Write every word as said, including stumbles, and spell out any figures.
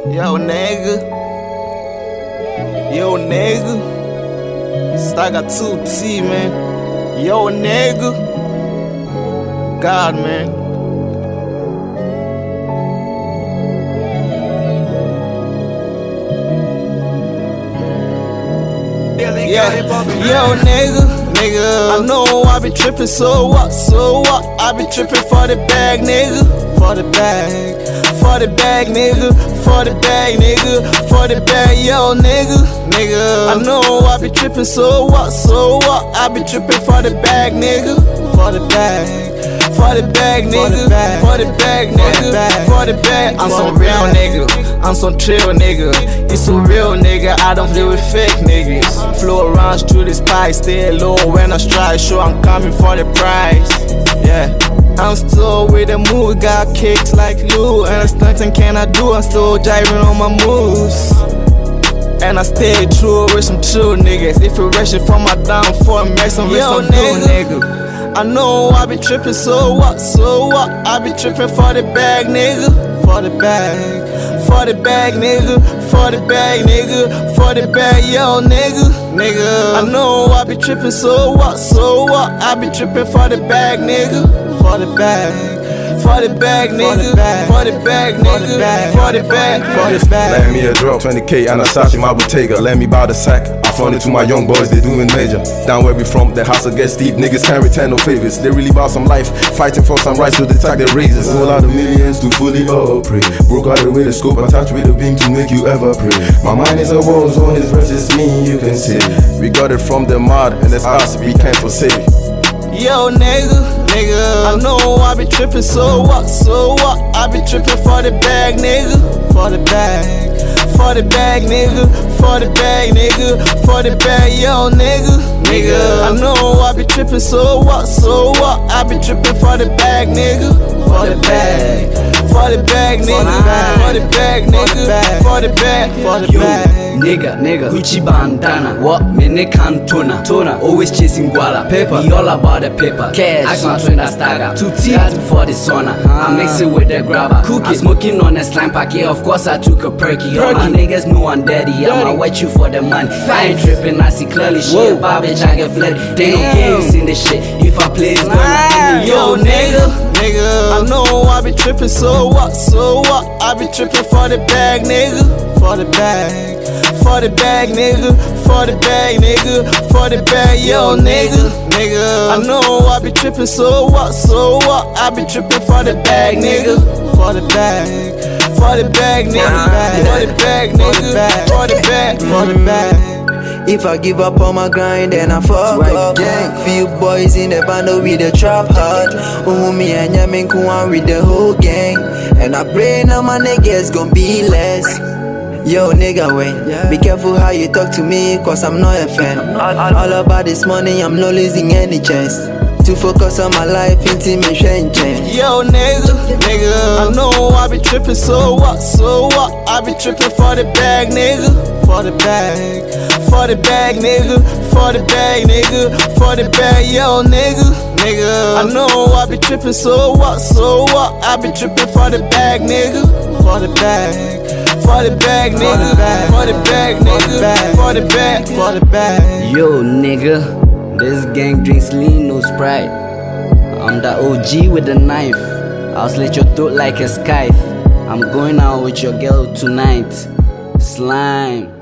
Yo, nigga. Yo, nigga. Staga two T, man. Yo, nigga. God, man. Yeah, yo, nigga. Nigga, I know I be trippin', so what, so what? I be trippin' for the bag, nigga. For the bag, for the bag, nigga. For the bag, nigga. For the bag, yo, nigga. Nigga, I know I be trippin', so what, so what? I be trippin' for the bag, nigga. For the bag. For the bag, nigga. For the bag, nigga. For the bag. I'm some real nigga. I'm some chill nigga. You so real nigga. I don't deal with fake niggas. Flow around through this pipe, stay low when I strike. Sure I'm coming for the prize. Yeah. I'm still with the mood, got kicks like Lou. And there's nothing can I do. I'm still driving on my moves. And I stay true with some true niggas. If you're rushing for my downfall, messing with some new nigga. I know I be trippin', so what, so what? I be trippin' for the bag, nigga. For the bag, for the bag, nigga. For the bag, nigga. For the bag, yo, nigga. Nigga, I know I be trippin', so what, so what? I be trippin' for the bag, nigga. For the bag. For the bag, nigga. For the bag, nigga. For the bag, for the bag. Land me a drop, twenty K, Anastasia, my Bottega. Let me buy the sack. I front it to my young boys, they doing major. Down where we from, the house will get steep. Niggas can't return no favors. They really about some life, fighting for some rights, so they tag their razors. Whole lot of millions to fully operate. Broke out with the scope, attached with a beam to make you ever pray. My mind is a war zone, his verse is me, you can see. We got it from the mud, and it's us, we can't forsake. Yo, nigga, nigga, I know I be trippin', so what, so what? I be trippin' for the bag, nigga. For the bag, for the bag, nigga. For the bag, nigga. For the bag, yo, nigga. Nigga, I know I be trippin', so what, so what? I be trippin' for the bag, nigga. For the bag, for the bag, nigga. For the bag, nigga. For the bag, for the bag. Nigga, nigga, Gucci bandana. What? Me ne cantona. Tona, always chasing guala. Paper, he all about the paper. Cash, I can't twin that stagger. Two T, that's before the sauna. I mix it with the grabber. Cookie, I'm smoking on a slime pack. Yeah, of course I took a perky. All my niggas know I'm daddy. I'ma wet you for the money. I ain't tripping, I see clearly. Shit, Bob, bitch, I get flooded. They no games in this shit. If I play, it's gonna be yo, nigga. Nigga, I know I be trippin', so what, so what? I be trippin' for the bag, nigga. For the bag, for the bag, nigga. For the bag, nigga. For the bag, yo, nigga. Nigga, I know I be trippin', so what, so what? I be trippin' for the bag, nigga. For the bag, for the bag, nigga. For the bag, nigga. For the bag, for the bag. If I give up on my grind, then I fuck up. Gang, few boys in the band with the trap hard. Oh, me and Yamin Kuan with the whole gang. And I pray now my niggas gon' be less. Yo, nigga, wait. Be careful how you talk to me, cause I'm not a fan. All about this money, I'm not losing any chance to focus on my life, intimation change. Yo, nigga, nigga, I know I be trippin', so what, so what? I be trippin' for the bag, nigga. For the bag, for the bag, nigga. For the bag, nigga. For the bag, yo, nigga. Nigga, I know I be trippin', so what, so what? I be trippin' for the bag, nigga. For the bag, for the bag, nigga. For the bag, nigga. For the bag, for the bag. Yo, nigga. This gang drinks lean, no Sprite. I'm the O G with the knife. I'll slit your throat like a scythe. I'm going out with your girl tonight. Slime.